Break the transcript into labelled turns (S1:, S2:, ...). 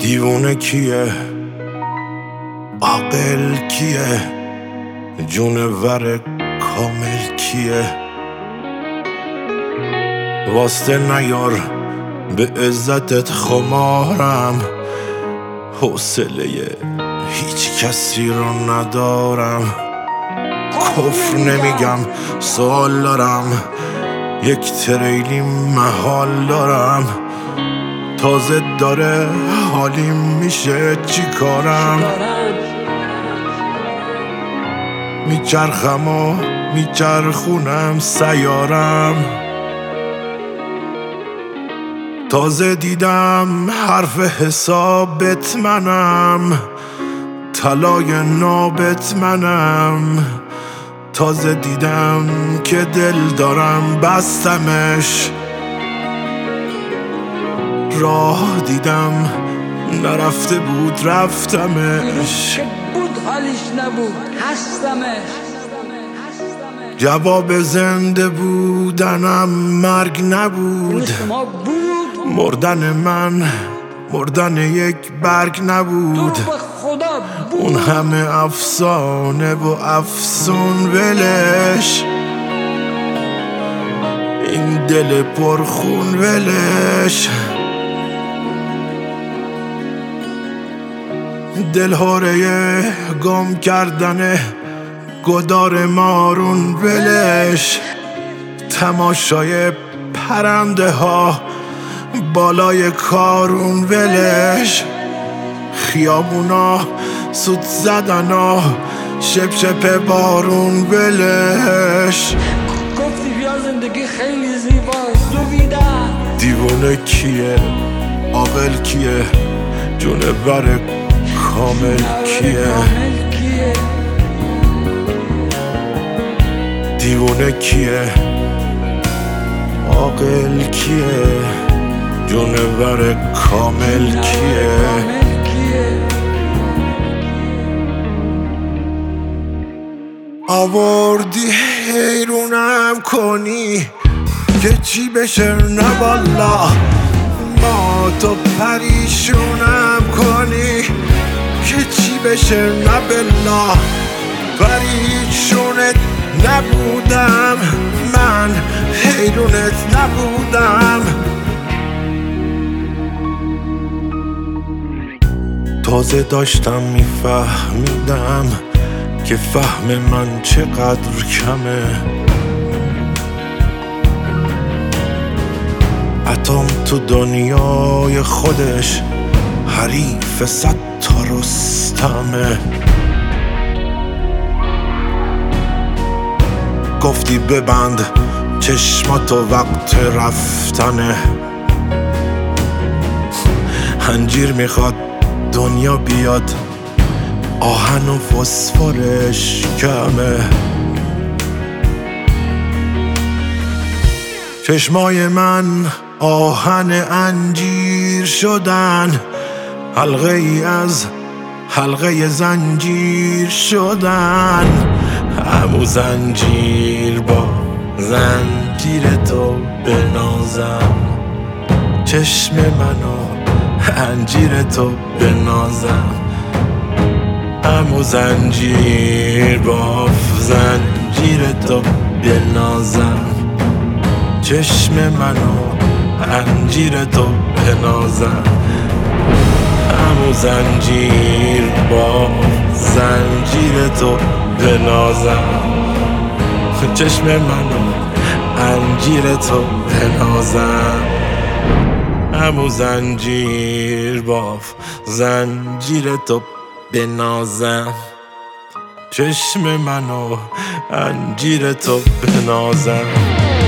S1: دیوونه کیه، عاقل کیه، جونور کامل کیه؟ واسطه نیار به عزتت خمارم، حوصله هیچ کسی رو ندارم. کفر نمیگم سوال دارم، یک تریلی محال دارم. تازه داره حالیم میشه چی کارم؟ میچرخم و میچرخونم سیارم. تازه دیدم حرف حسابت منم، طلای نابت منم. تازه دیدم که دل دارم بستمش، راه دیدم نرفته بود رفتمش.
S2: بود حالیش نبود هستمش.
S1: جواب زنده بودنم مرگ نبود، مردن من مردن یک برگ نبود. اون همه افسانه و افسون ولش، این دل پرخون ولش. دلهوره گم کردن گدار مارون ولش. تماشای پرنده ها بالای کارون ولش. خیابونا سوت زدنا شپ شپ بارون ولش.
S2: گفتی بیا زندگی خیلی زیباست دویدن.
S1: دیوونه کیه، عاقل کیه، جونور کامل کیه؟ دیوونه کیه، عاقل کیه، جونور کامل کیه؟ آوردی حیرونم کنی که چی بشه نه والا. ما تو پریشونم کنی که چی بشه نه بلا. پریشونت نبودم من، حیرونت نبودم. تازه داشتم میفهمیدم که فهم من چقدر کمه. اتم تو دنیای خودش حریف 100 تا رستمه. گفتی ببند چشماتو وقت رفتنه. انجیر میخواد دنیا بیاد، آهن و فسفرش کمه. چشمای من آهن انجیر شدن، حلقه ای از حلقه زنجیر شدن. همو زنجیر با زنجیر تو بنازم، چشم منو انجیر تو بنازم. همو زنجیر با زنجیر تو بنازم، چشم منو انجیر تو بنازم. همو زنجیر با زنجیر تو بنازم، چشم منو انجیر تو بنازم. همو زنجیر با زنجیر تو بنازم، چشم منو انجیر تو بنازم.